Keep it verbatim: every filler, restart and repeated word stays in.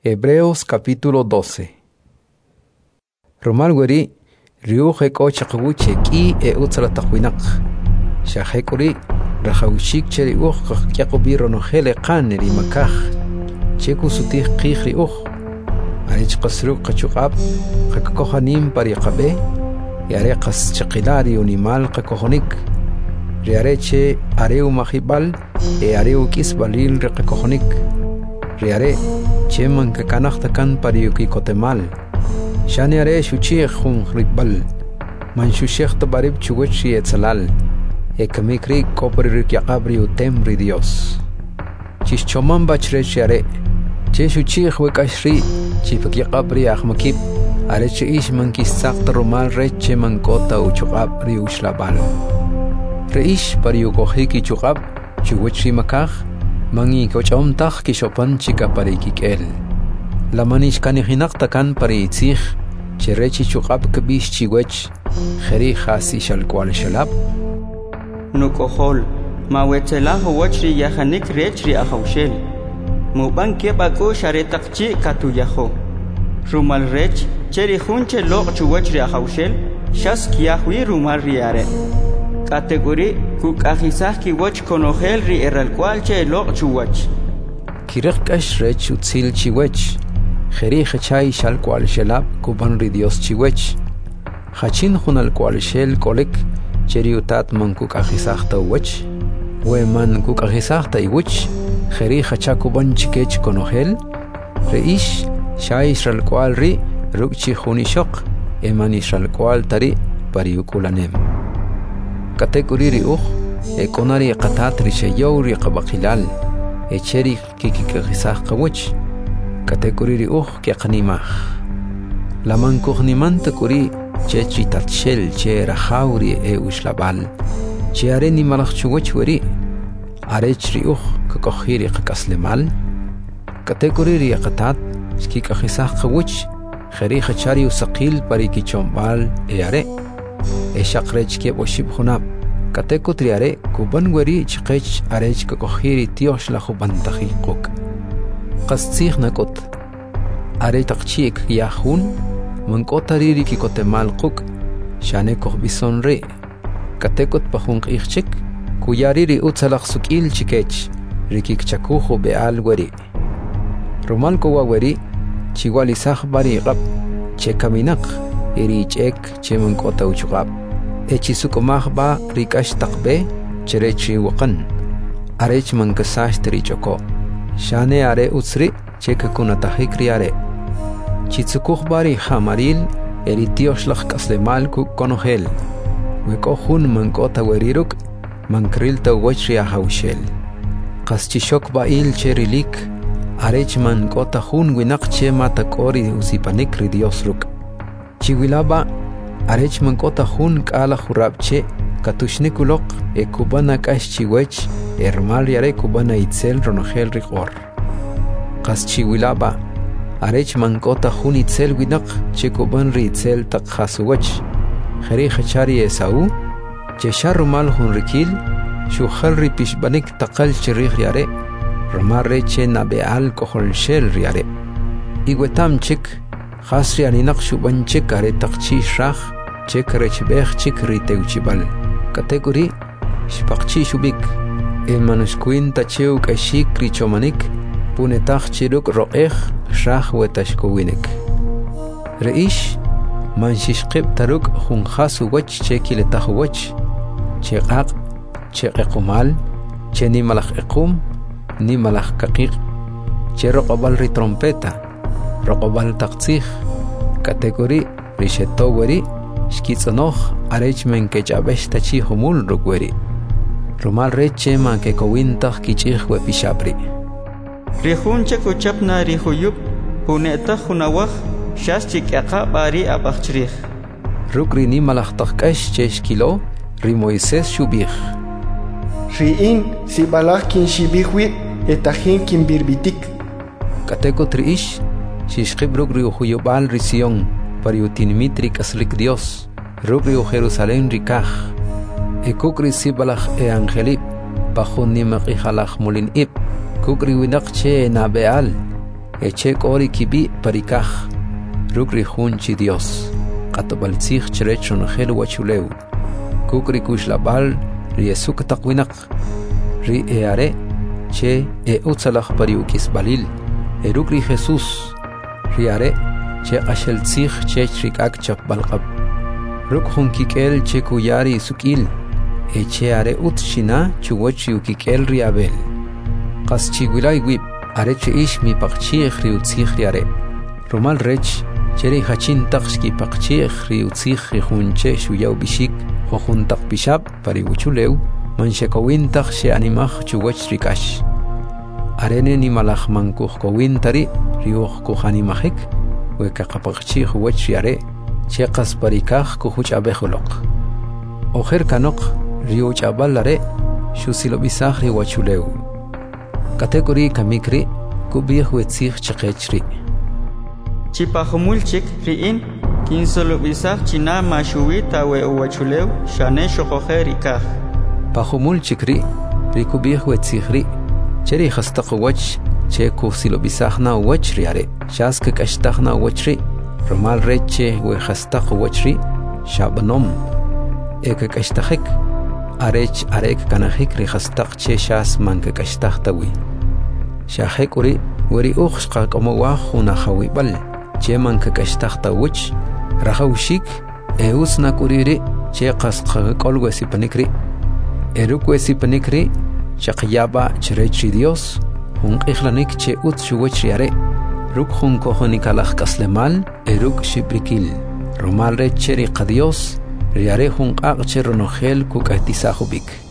Hebreos capítulo doce. Romalweri riuhe kochaqwuche ki e utsala taqwinak. Shahekuri rahawshik cheri uch qaqyaqubiro no hele qaneri makaj. Cheku sutih qihri uch. Arich qasru qachuqab qaqkohanim pariqabe. Yare qas chaqilari unimal qakohonik. Riareche areu mahibal e areu kisbalil reqakohonik. Riare cheman kakanaktakan pariuki kotemal. Shani are shuchi khun ribal. Man shushekh tabarib chuwechi etzalal. E kamikri kopri yaqabri utemri Dios. Chischoman bachre share. Che shuchi khwekashri chifak yaqabri akhmakib. Are che ish man kisakt romal reche man kota uchuqab ri ushlabal. Reish pariukohiki chuqab chuwechi makaj. Mangi kochom tak kishopan chika parikikel. La manish kanihinak takan paritzich. Cherechi chuqab kabish chiwech. Kheri khasi shalkwal shalab. Nukohol. Mawetela huwachri yahanik rechri ahawshel. Muban kebako sharetakchi katuyaho. Rumal rech. Cheri hunche lok chuwachri ahawshel. Shas kiahwi rumal riare. Category kuk ahisah ki wach konohel ri eral kwalche lo chuwach. Kirek kash rech utzil chiwech. Kheri khachay shal kwal shelab kuban ri Dios chiwech. Khachin khunal kwal shel kolek cheri utat man kuk ahisah ta wach. We man kuk ahisah ta iwach. Kheri khacha kuban chikech konohel. Reish shay shal kwal ri rukchi khunishok. Eman shal kwal tari pariukulanem. Category ri uch e konari qatat ri shayawri qabaqilal e cheri kikikhisah qawch category ri uch ke qanimah laman kuhniman takuri chechi tatshel che rahawri e ushlabal che are ni malakh chuwch wari are chri uch kokhiri qaslemal category ri qatat kikikhisah qawch khari khachari usaqil pariki chombal e are e shaqrech ke boshib khunab kateko triare kuban wari chqech arech ka kohiri tiosh la khuban taqiquk qastikh nakot are taqchik yahun man kotariri ki kotemal quk shane koh bisonre katekot pahun qixchik kuyariri utsalaq sukil chikech rikik chakuhu beal wari romal ko wari chiwali sah bari qab chekaminaq Erich ek cheman kota uchuqab. Echi sukumah ba rikash taqbe cherechi waqan. Arech man kasash trichoko. Shane are utsri cheka kunatahik riare. Chitsukuh bari hamaril eritiosh lak kaslemal ku konohel. Weko hun man kota weriruk man kril ta wachri ahawshel. Qaschishok ba il cherilik. Arech man kota hun winak che matakori usipanik ri Dios ruk. Chiwilaba arech man kota hun kala khurabche katushnikulok e kubana kash chiwech ermal yare kubana itzel ronohel riqor qas chiwilaba arech man kota hun itzel winak che kuban ri itzel taqhasuwach khari khachari esau che sharumal hun rikil shu khalri pishbanik taqal chirih yare romare che nabeal kohol shel yare igwetam chik Khasri aninaq shuban chekare taqchi shrakh chekare chibekh chikri teuchibal category shpaqchi shubik el manuskuin tacheu kashik richomanik punetaq chiruk roqeh shrakh wetashkowinek reish manshishqib taruk khunxasu wach chekile tahwach cheqaq cheqqumal cheni malakh iqum ni malakh kaqiq cheroqbal ri trompeta Roqobal taqtsikh category rishetoweri shkitsonoh arechmen kechabesh tachi humul rukweri Romal reche man ke kowintaq kichikh we pishabri Rihunche kuchapna rihuyub huneta hunawah shashchik aqa bari abachrih Rukri ni malahtaq kash cheshkilo ri Moisés shubih Riin si balahkin shibihwi etahin kin birbitik Cateko triish Shishqib rugri uhuyobal risión pariutinmitri kaslik Dios rugri Jerusalén rikaj ekukri sibalaj e angelip bajo nimaq ijalaj molin ip kukri winaq che nabeal eche kori kibi parikaj rukri junchi Dios qatbal tzig chrech ronjel wachuleu kukri kushlabal riesuk taqwinak ri eare che e utzalaj pariukis balil erukri Jesús riare che qashel tzig che chrikak chap balqab ruk junkikel che kuyari sukil eche are utshina chuwach yukikel riabel qas chigulay wib are che ish mi paqchi khriutzig riare romal rech cheri hachin taqshki paqchi khriutzig khunche shuyaw bishik khojuntaq bishab pariuchuleu manshekowin taqshi animaj chuwach rikash arene ni malaj mankuj kowintari riuj kuhanimajik weka qapaqchi khuwach riare che qas parikaj kuhuch abejoloq ojer kanok riuch abalare shusilo bisahri wachuleu kategori kamikri kubih wetzig chqechri chipajumulchik riin kinsolo bisah china mashuita we wachuleu shane shoqojerika pajumulchikri rikubih wetzigri cheri khastaq wach che kusilo bisahna wachri are shask kashtaqna wachri romal reche we khastaq wachri shabnom ek kashtaqik arech arek kanajik ri khastaq che shas manka kashtaqtawi shahekuri wari ukhshqa como wa khuna khawibal che manka kashtaqtawich rahawshik eusna kuriri che qasqa qolwesi panikri erukwesi panikri chaqyaba chrechi Dios hun qixlanik che ut shuwach yare ruk hun kohonikalaj kaslemal eruk shibrikil romal recheri qadios riare hun qaqche ronogel kukatisakhubik